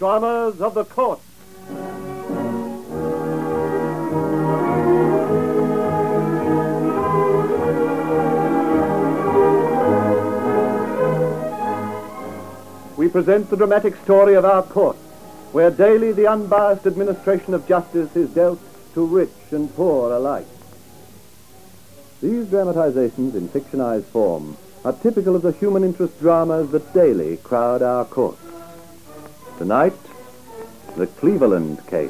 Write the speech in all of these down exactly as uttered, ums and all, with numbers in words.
Dramas of the Court. We present the dramatic story of our court, where daily the unbiased administration of justice is dealt to rich and poor alike. These dramatizations in fictionized form are typical of the human interest dramas that daily crowd our courts. Tonight, the Cleveland Case.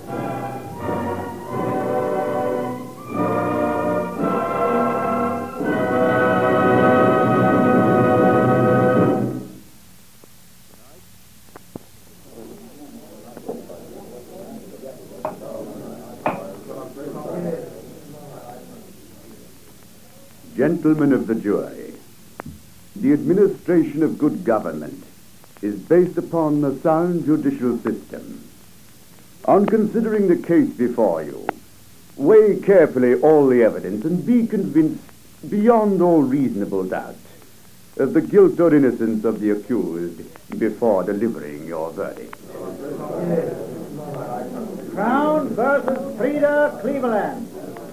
Gentlemen of the jury, the administration of good government is based upon a sound judicial system. On considering the case before you, weigh carefully all the evidence and be convinced beyond all reasonable doubt of the guilt or innocence of the accused before delivering your verdict. Crown versus Frida Cleveland.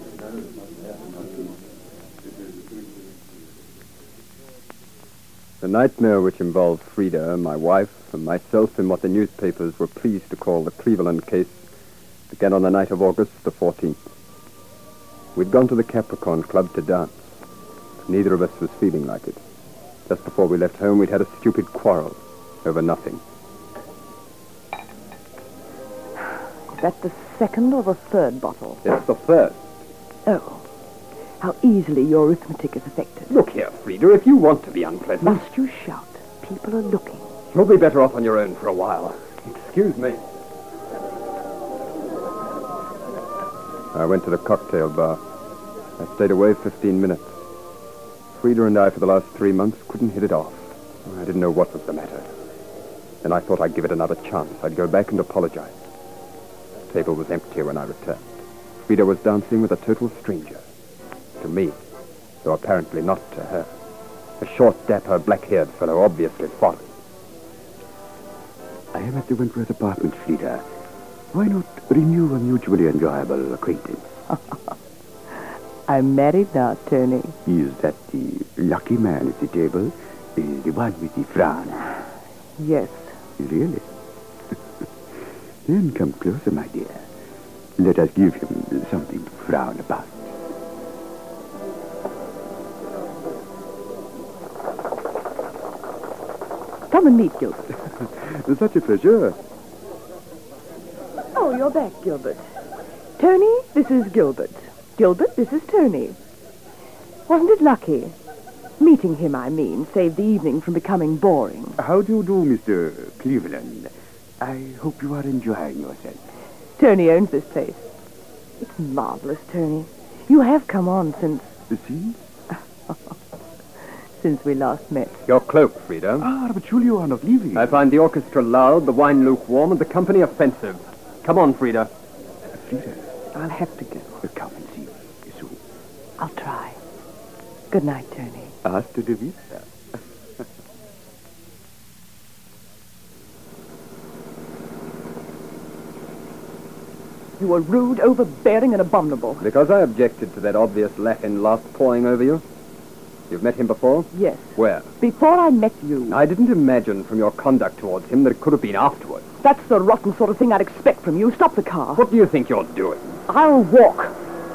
The nightmare which involved Frida, my wife, and myself in what the newspapers were pleased to call the Cleveland case began on the night of August the fourteenth. We'd gone to the Capricorn Club to dance. Neither of us was feeling like it. Just before we left home, we'd had a stupid quarrel over nothing. Is that the second or the third bottle? It's the first. Oh. How easily your arithmetic is affected. Look here, Frida, if you want to be unpleasant... Must you shout? People are looking. You'll be better off on your own for a while. Excuse me. I went to the cocktail bar. I stayed away fifteen minutes. Frida and I, for the last three months, couldn't hit it off. I didn't know what was the matter. Then I thought I'd give it another chance. I'd go back and apologize. The table was empty when I returned. Frida was dancing with a total stranger. To me, though apparently not to her. A short, dapper, black-haired fellow, obviously foreign. I am at the Wentworth Apartments, Frida. Why not renew a mutually enjoyable acquaintance? I'm married now, Tony. Is that the lucky man at the table? The, the one with the frown? Yes. Really? Then come closer, my dear. Let us give him something to frown about. Come and meet Gilbert. Such a pleasure. Oh, you're back, Gilbert. Tony, this is Gilbert. Gilbert, this is Tony. Wasn't it lucky? Meeting him, I mean, saved the evening from becoming boring. How do you do, Mister Cleveland? I hope you are enjoying yourself. Tony owns this place. It's marvelous, Tony. You have come on since... See? Since we last met. Your cloak, Frida. Ah, but surely you are not leaving. I find the orchestra loud, the wine lukewarm, and the company offensive. Come on, Frida. Frida, I'll have to go. Come and see me soon. I'll try. Good night, Tony. Hasta de vista. You were rude, overbearing, and abominable. Because I objected to that obvious Latin last pawing over you. You've met him before? Yes. Where? Before I met you. I didn't imagine from your conduct towards him that it could have been afterwards. That's the rotten sort of thing I'd expect from you. Stop the car. What do you think you're doing? I'll walk.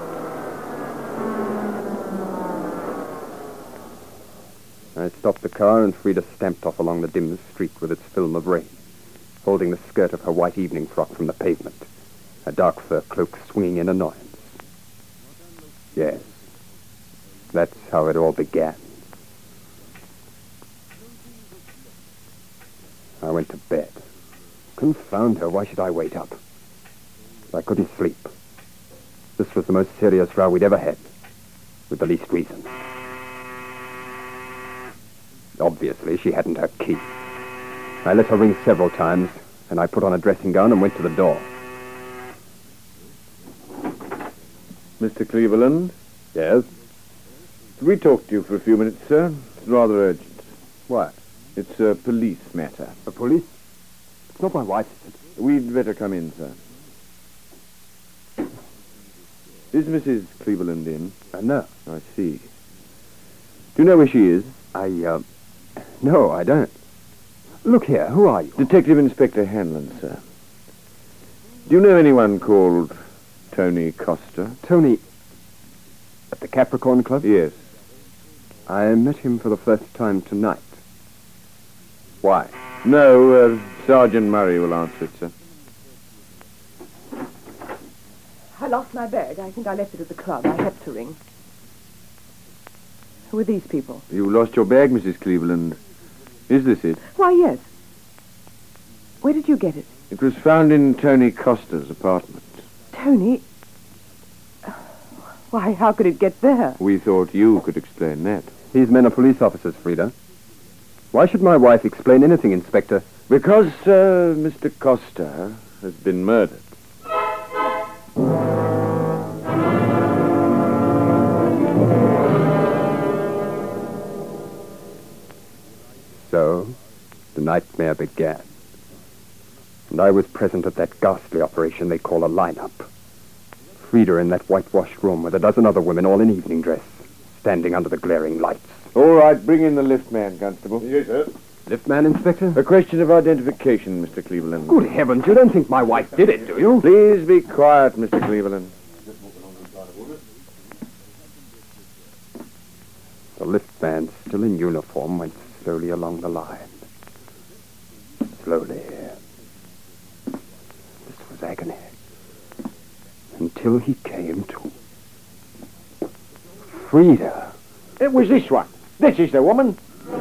I stopped the car and Frida stamped off along the dim street with its film of rain, holding the skirt of her white evening frock from the pavement, a dark fur cloak swinging in annoyance. Yes. That's how it all began. I went to bed. Confound her, why should I wait up? I couldn't sleep. This was the most serious row we'd ever had, with the least reason. Obviously, she hadn't her key. I let her ring several times, and I put on a dressing gown and went to the door. Mister Cleveland? Yes? Could we talk to you for a few minutes, sir? It's rather urgent. What? It's a police matter. The police? It's not my wife, is it? We'd better come in, sir. Is Missus Cleveland in? Uh, no. I see. Do you know where she is? I, uh... No, I don't. Look here, who are you? Detective Inspector Hanlon, sir. Do you know anyone called Tony Costa? Tony... At the Capricorn Club? Yes. I met him for the first time tonight. Why? No, uh, Sergeant Murray will answer it, sir. I lost my bag. I think I left it at the club. I had to ring. Who are these people? You lost your bag, Missus Cleveland. Is this it? Why, yes. Where did you get it? It was found in Tony Costa's apartment. Tony? Why, how could it get there? We thought you could explain that. These men are police officers, Frida. Why should my wife explain anything, Inspector? Because uh, Mister Costa has been murdered. So, the nightmare began. And I was present at that ghastly operation they call a lineup. Frida in that whitewashed room with a dozen other women all in evening dress, standing under the glaring lights. All right, bring in the lift man, Constable. Yes, sir. Lift man, Inspector? A question of identification, Mister Cleveland. Good heavens, you don't think my wife did it, do you? Please be quiet, Mister Cleveland. The lift man, still in uniform, went slowly along the line. Slowly. This was agony. Until he came to... Frida. It was this one. This is the woman.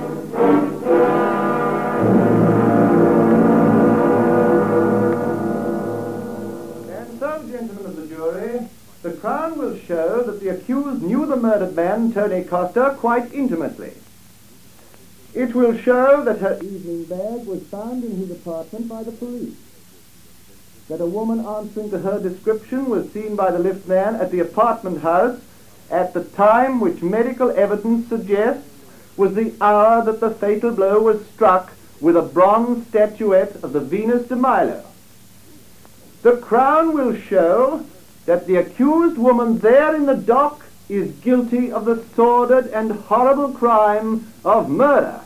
And so, gentlemen of the jury, the Crown will show that the accused knew the murdered man, Tony Costa, quite intimately. It will show that her evening bag was found in his apartment by the police. That a woman answering to her description was seen by the lift man at the apartment house at the time which medical evidence suggests was the hour that the fatal blow was struck with a bronze statuette of the Venus de Milo. The Crown will show that the accused woman there in the dock is guilty of the sordid and horrible crime of murder.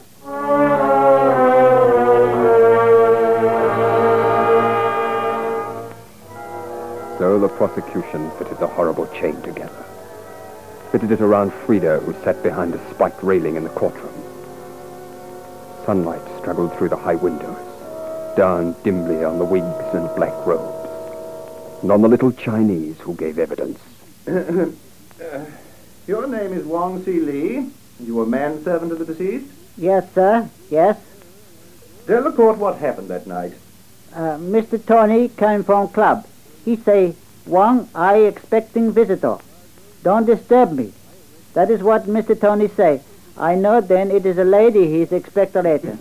So the prosecution fitted the horrible chain together. Fitted it around Frida, who sat behind a spiked railing in the courtroom. Sunlight struggled through the high windows, down dimly on the wigs and black robes, and on the little Chinese who gave evidence. uh, your name is Wong Si Lee. You were manservant of the deceased? Yes, sir. Yes. Tell the court what happened that night. Uh, Mister Tony came from club. He say, Wong, I expecting visitor. Don't disturb me. That is what Mister Tony say. I know then it is a lady he's expecting later.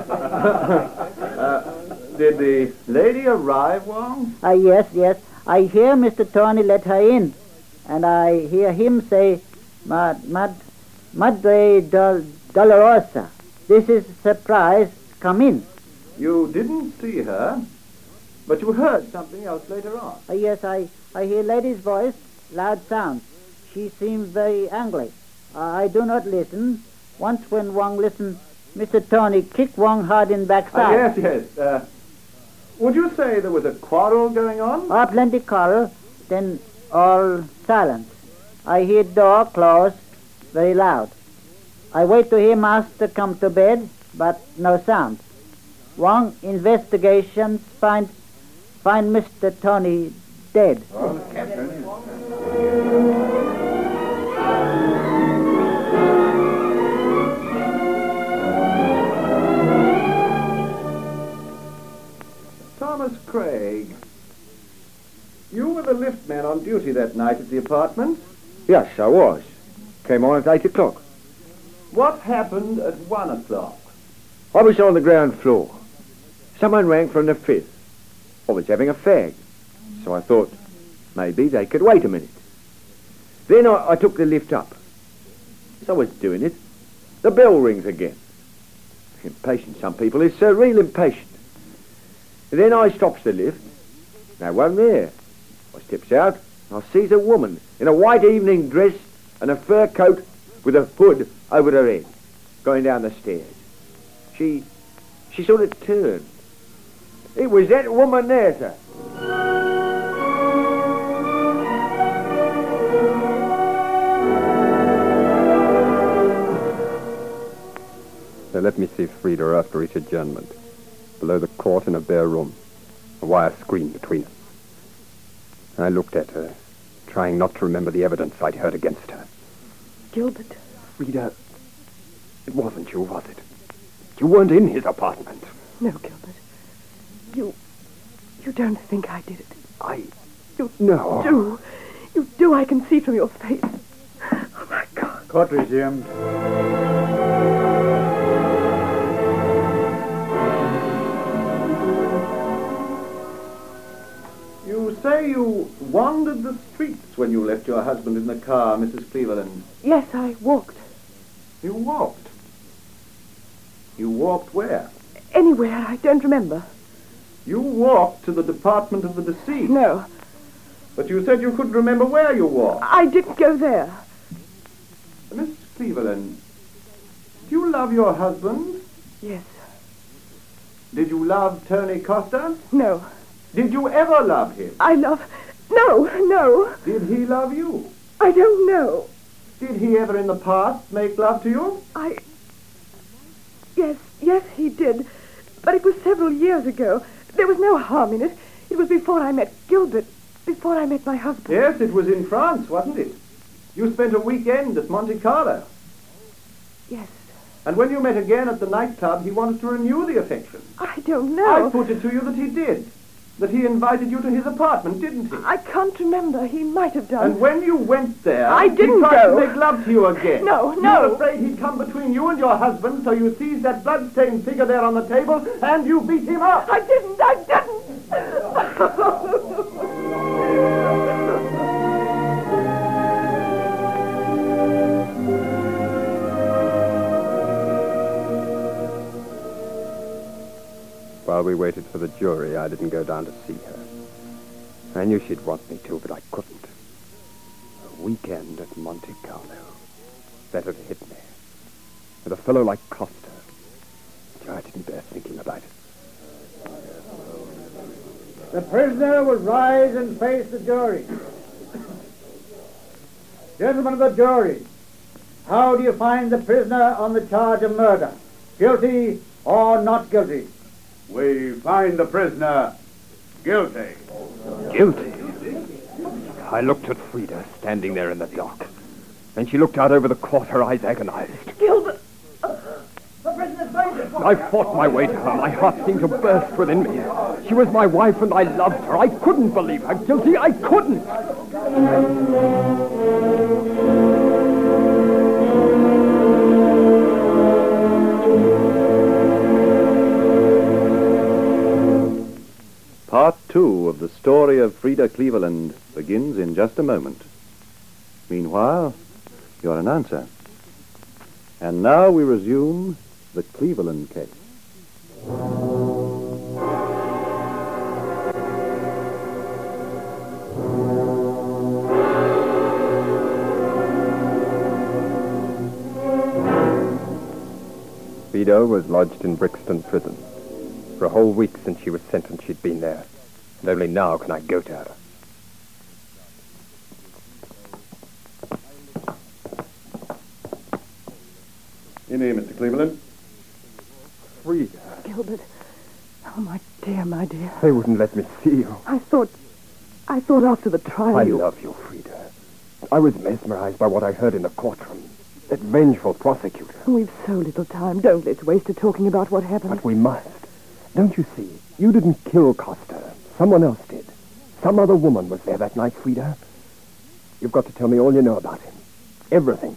uh, did the lady arrive, Wong? Ah, uh, yes, yes. I hear Mister Tony let her in. And I hear him say, Mad, Mad, Madre Dol- Dolorosa. This is surprise. Come in. You didn't see her, but you heard something else later on. Uh, yes, I, I hear lady's voice, loud sound. She seems very angry. Uh, I do not listen. Once when Wong listen, Mister Tony kick Wong hard in backside. Uh, yes, yes. Uh, would you say there was a quarrel going on? Oh, plenty quarrel. Then all silence. I hear door close, very loud. I wait to hear master come to bed, but no sound. Wong investigations find find Mister Tony dead. Oh, Captain. Thomas Craig, you were the lift man on duty that night at the apartment? Yes, I was. Came on at eight o'clock. What happened at one o'clock? I was on the ground floor. Someone rang from the fifth. I was having a fag, so I thought maybe they could wait a minute. Then I, I took the lift up. As I was doing it, the bell rings again. Impatient, some people is, sir, real impatient. Then I stops the lift. No one there. I steps out and I sees a woman in a white evening dress and a fur coat with a hood over her head going down the stairs. She, she sort of turned. It was that woman there, sir. They let me see Frida after each adjournment. Below the court in a bare room. A wire screen between us. I looked at her, trying not to remember the evidence I'd heard against her. Gilbert. Frida, it wasn't you, was it? You weren't in his apartment. No, Gilbert. You... You don't think I did it. I... You No. do. You do. I can see from your face. Oh, my God. Court resumed. You say you wandered the streets when you left your husband in the car, Missus Cleveland. Yes, I walked. You walked? You walked where? Anywhere. I don't remember. You walked to the department of the deceased. No. But you said you couldn't remember where you walked. I didn't go there. Miss Cleveland, do you love your husband? Yes. Did you love Tony Costa? No. Did you ever love him? I love... No, no. Did he love you? I don't know. Did he ever in the past make love to you? I... Yes, yes, he did. But it was several years ago. There was no harm in it. It was before I met Gilbert. Before I met my husband. Yes, it was in France, wasn't it? You spent a weekend at Monte Carlo. Yes. And when you met again at the nightclub, he wanted to renew the affection. I don't know. I put it to you that he did. That he invited you to his apartment, didn't he? I can't remember. He might have done. And when you went there, I didn't he tried go. to make love to you again. No, You no. were afraid he'd come between you and your husband, so you seized that blood-stained figure there on the table, and you beat him up. I didn't. I didn't. While we waited for the jury, I didn't go down to see her. I knew she'd want me to, but I couldn't. A weekend at Monte Carlo. That had hit me. With a fellow like Costa. I didn't bear thinking about it. The prisoner will rise and face the jury. Gentlemen of the jury, how do you find the prisoner on the charge of murder? Guilty or not guilty? We find the prisoner guilty. Guilty? I looked at Frida standing there in the dock. And she looked out over the court, her eyes agonized. Gilbert. The prisoner's going I fought my way to her. My heart seemed to burst within me. She was my wife and I loved her. I couldn't believe her guilty. I couldn't. Part two of the story of Frida Cleveland begins in just a moment. Meanwhile, your announcer. And now we resume the Cleveland case. Frida was lodged in Brixton Prison. For a whole week since she was sentenced, she'd been there. And only now can I go to her. In here, Mister Cleveland. Frida. Gilbert. Oh, my dear, my dear. They wouldn't let me see you. I thought... I thought after the trial I you... love you, Frida. I was mesmerized by what I heard in the courtroom. That vengeful prosecutor. We've so little time. Don't let's waste it talking about what happened. But we must. Don't you see? You didn't kill Costa. Someone else did. Some other woman was there that night, Frida. You've got to tell me all you know about him. Everything.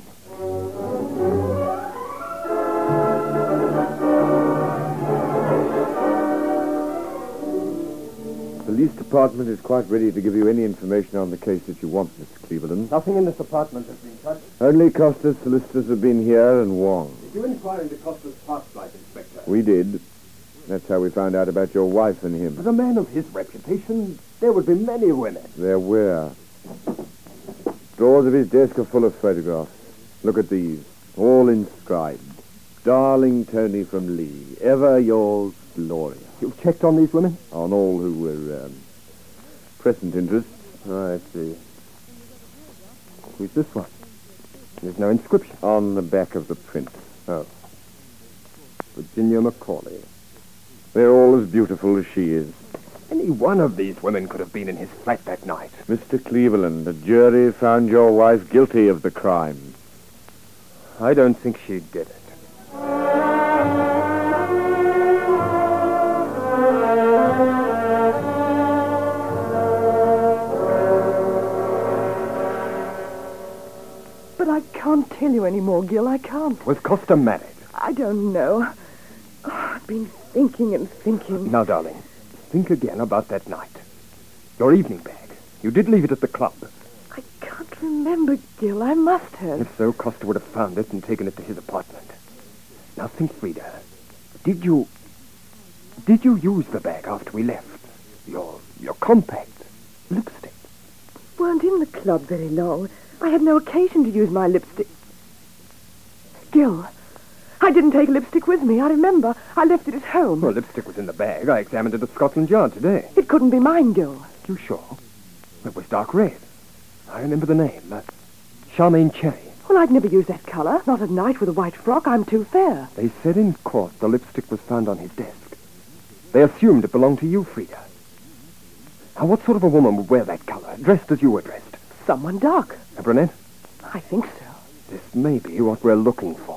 The police department is quite ready to give you any information on the case that you want, Mister Cleveland. Nothing in this apartment has been touched. Only Costa's solicitors have been here and Wong. Did you inquire into Costa's past life, Inspector? We did. That's how we found out about your wife and him. As a man of his reputation, there would be many women. There were. Drawers of his desk are full of photographs. Look at these, all inscribed. Darling Tony from Lee, ever yours, Gloria. You've checked on these women? On all who were um, present interests. Oh, I see. Who's this one? There's no inscription. On the back of the print. Oh. Virginia Macaulay. They're all as beautiful as she is. Any one of these women could have been in his flat that night. Mister Cleveland, the jury found your wife guilty of the crime. I don't think she did it. But I can't tell you any more, Gil. I can't. Was Costa married? I don't know. Oh, I've been thinking and thinking. Now, darling, think again about that night. Your evening bag. You did leave it at the club. I can't remember, Gil. I must have. If so, Costa would have found it and taken it to his apartment. Now think, Frida. Did you... Did you use the bag after we left? Your... your compact lipstick? Weren't in the club very long. I had no occasion to use my lipstick. Gil, I didn't take lipstick with me. I remember. I left it at home. Well, lipstick was in the bag. I examined it at Scotland Yard today. It couldn't be mine, Gil. You sure? It was dark red. I remember the name. Uh, Charmaine Cherry. Well, I'd never use that colour. Not at night with a white frock. I'm too fair. They said in court the lipstick was found on his desk. They assumed it belonged to you, Frida. Now, what sort of a woman would wear that colour, dressed as you were dressed? Someone dark. A brunette? I think so. This may be what we're looking for.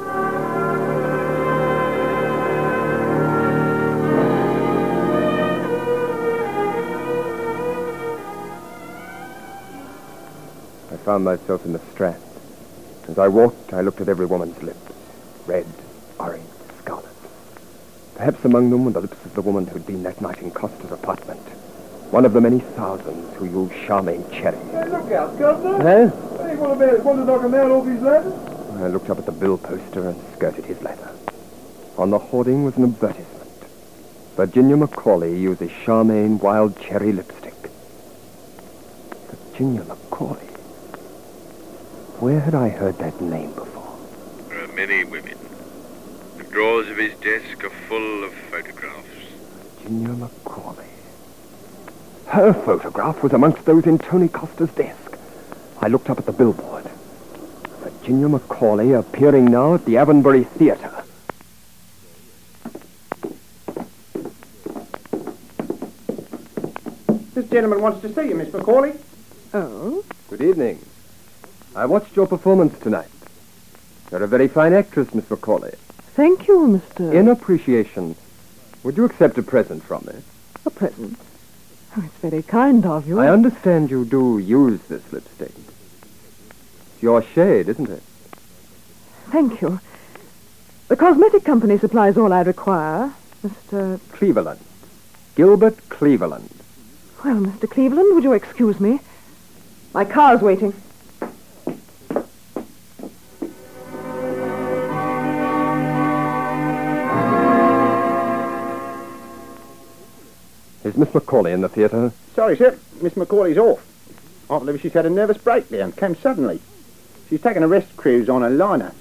I found myself in the Strand. As I walked, I looked at every woman's lips. Red, orange, scarlet. Perhaps among them were the lips of the woman who'd been that night in Costa's apartment. One of the many thousands who used Charmaine Cherry. Hey, look out, Governor. Huh? Hey, what about, want to knock a man off his ladder? I looked up at the bill poster and skirted his ladder. On the hoarding was an advertisement. Virginia Macaulay uses Charmaine Wild Cherry lipstick. Virginia Macaulay. Where had I heard that name before? There are many women. The drawers of his desk are full of photographs. Virginia Macaulay. Her photograph was amongst those in Tony Costa's desk. I looked up at the billboard. Virginia Macaulay appearing now at the Avonbury Theatre. This gentleman wants to see you, Miss Macaulay. Oh? Good evening. I watched your performance tonight. You're a very fine actress, Miss Macaulay. Thank you, Mister In appreciation, would you accept a present from me? A present. Oh, it's very kind of you. I understand you do use this lipstick. It's your shade, isn't it? Thank you. The cosmetic company supplies all I require. Mister Cleveland. Gilbert Cleveland. Well, Mister Cleveland, would you excuse me? My car's waiting. Is Miss Macaulay in the theatre? Sorry, sir. Miss Macaulay's off. I believe she's had a nervous breakdown. Came suddenly. She's taken a rest cruise on a liner.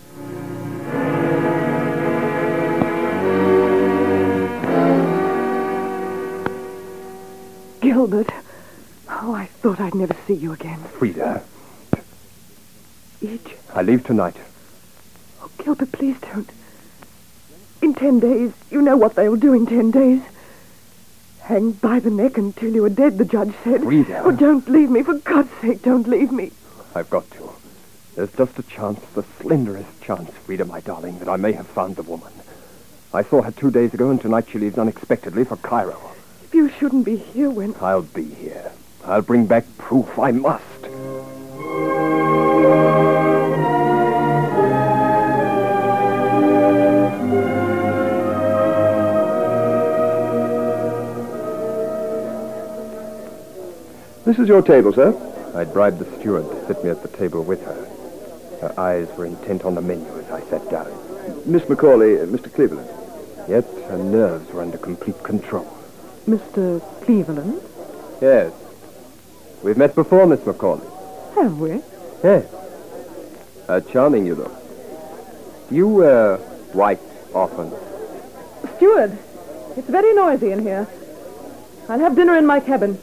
Gilbert. Oh, I thought I'd never see you again. Frida. Each. I leave tonight. Oh, Gilbert, please don't. In ten days, you know what they'll do in ten days. Hang by the neck until you are dead, the judge said. Frida. Oh, don't leave me. For God's sake, don't leave me. I've got to. There's just a chance, the slenderest chance, Frida, my darling, that I may have found the woman. I saw her two days ago, and tonight she leaves unexpectedly for Cairo. If you shouldn't be here when... I'll be here. I'll bring back proof. I must. This is your table, sir. I'd bribed the steward to sit me at the table with her. Her eyes were intent on the menu as I sat down. Miss Macaulay, uh, Mister Cleveland. Yet her nerves were under complete control. Mister Cleveland? Yes. We've met before, Miss Macaulay. Have we? Yes. How charming you look. Do you wear white often? Steward, it's very noisy in here. I'll have dinner in my cabin.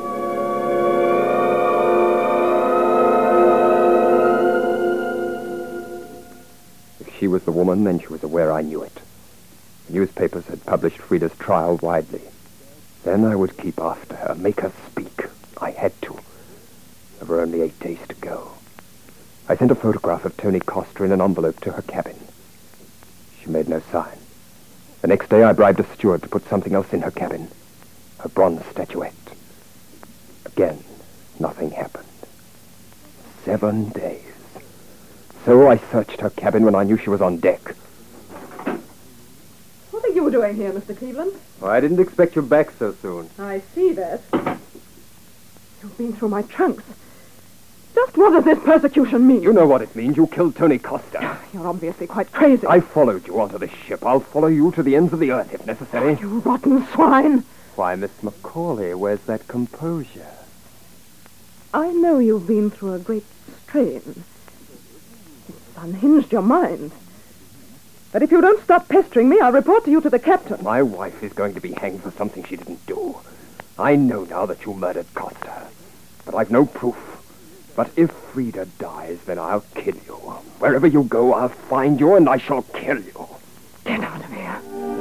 If she was the woman, then she was aware I knew it. The newspapers had published Frida's trial widely. Then I would keep after her, make her speak. I had to. There were only eight days to go. I sent a photograph of Tony Costa in an envelope to her cabin. She made no sign. The next day I bribed a steward to put something else in her cabin. A bronze statuette. Again, nothing happened. Seven days. So I searched her cabin when I knew she was on deck. What are you doing here, Mister Cleveland? Oh, I didn't expect you back so soon. I see that. You've been through my trunks. Just what does this persecution mean? You know what it means. You killed Tony Costa. You're obviously quite crazy. I followed you onto this ship. I'll follow you to the ends of the earth if necessary. You rotten swine. Why, Miss Macaulay, where's that composure? I know you've been through a great strain. It's unhinged your mind. But if you don't stop pestering me, I'll report to you to the captain. My wife is going to be hanged for something she didn't do. I know now that you murdered Costa, but I've no proof. But if Frida dies, then I'll kill you. Wherever you go, I'll find you and I shall kill you. Get out of here.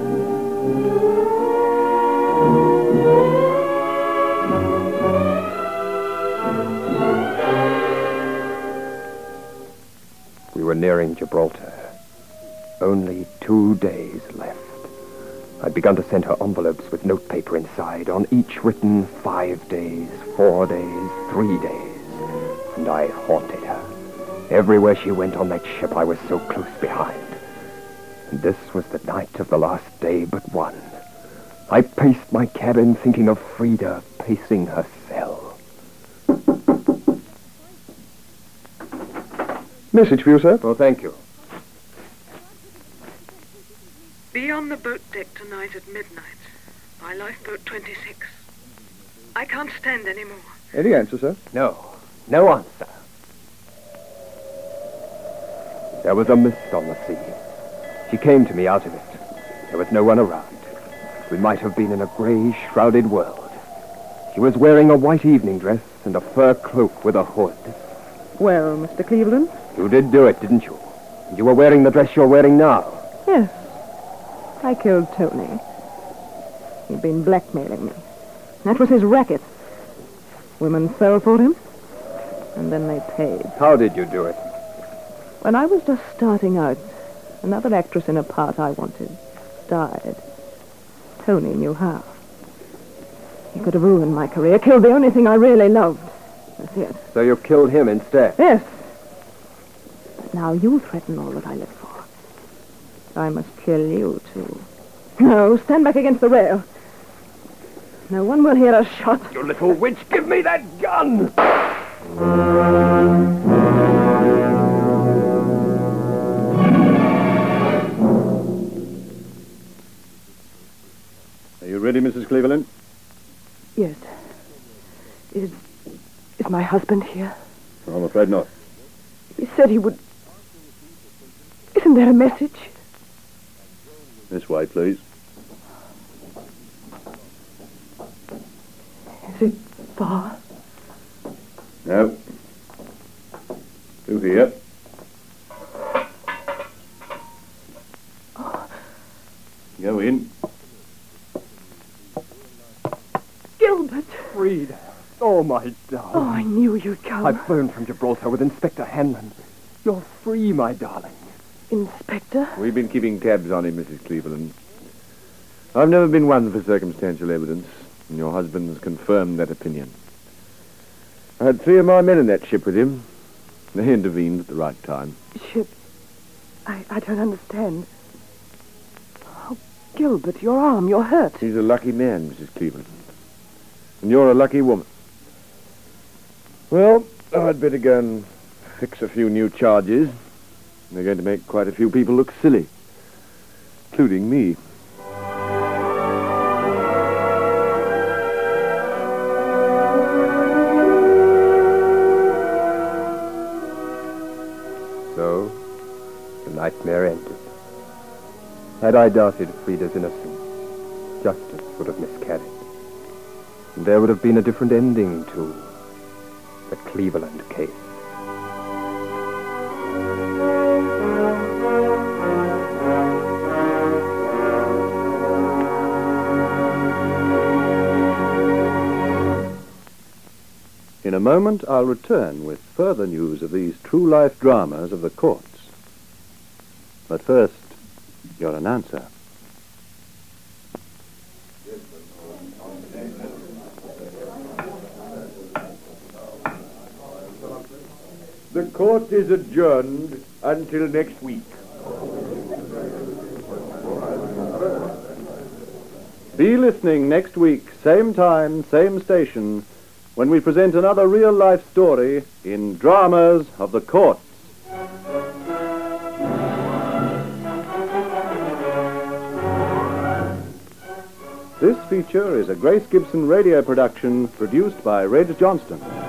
We were nearing Gibraltar. Only two days left. I'd begun to send her envelopes with notepaper inside, on each written five days, four days, three days. And I haunted her. Everywhere she went on that ship, I was so close behind. And this was the night of the last day but one. I paced my cabin thinking of Frida pacing her cell. Message for you, sir. Oh, thank you. Be on the boat deck tonight at midnight by lifeboat twenty-six. I can't stand any more. Any answer, sir? No. No answer. There was a mist on the sea. She came to me out of it. There was no one around. We might have been in a grey, shrouded world. She was wearing a white evening dress and a fur cloak with a hood. Well, Mister Cleveland? You did do it, didn't you? And you were wearing the dress you're wearing now. Yes. I killed Tony. He'd been blackmailing me. That was his racket. Women fell for him, and then they paid. How did you do it? When I was just starting out, another actress in a part I wanted died. Tony knew how. He could have ruined my career, killed the only thing I really loved. That's it. So you killed him instead? Yes. But now you threaten all that I live for. I must kill you, too. No, stand back against the rail. No one will hear a shot. You little witch, give me that gun! Are you ready, Missus Cleveland? Yes. Is... is my husband here? I'm afraid not. He said he would... Isn't there a message? This way, please. Is it far? No. Through here. Oh. Go in. Gilbert! Frida. Oh, my darling. Oh, I knew you'd come. I've flown from Gibraltar with Inspector Hanlon. You're free, my darling. Inspector? We've been keeping tabs on him, Missus Cleveland. I've never been one for circumstantial evidence, and your husband's confirmed that opinion. I had three of my men in that ship with him. They intervened at the right time. Ship? I, I don't understand. Oh, Gilbert, your arm, you're hurt. He's a lucky man, Missus Cleveland. And you're a lucky woman. Well, I'd better go and fix a few new charges. They're going to make quite a few people look silly, including me. Had I doubted Frida's innocence, justice would have miscarried. And there would have been a different ending to the Cleveland case. In a moment, I'll return with further news of these true-life dramas of the courts. But first, your announcer. The court is adjourned until next week. Be listening next week, same time, same station, when we present another real-life story in Dramas of the Courts. This feature is a Grace Gibson radio production produced by Reg Johnston.